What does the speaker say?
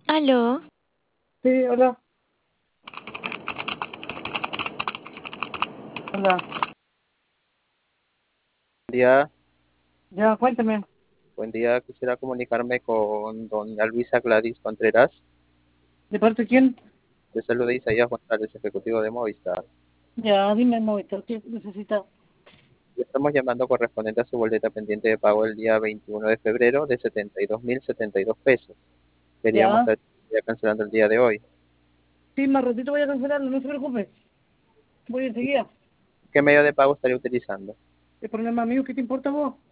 Aló, Sí, hola, hola. Día, Ya, cuéntame. buen día. Quisiera comunicarme con doña Luisa Gladys Contreras. ¿De parte de quién? De saluda Isaías González, ejecutivo de Movistar. Ya, dime, Movistar, ¿qué necesita? Y estamos llamando correspondiente a su boleta pendiente de pago el día 21 de febrero de 72.072 pesos. Queríamos Ya. saber si estaría cancelando el día de hoy. Sí, más ratito voy a cancelarlo, no se preocupe. Voy ¿Y enseguida. qué medio de pago estaría utilizando? ¿El problema mío qué te importa a vos?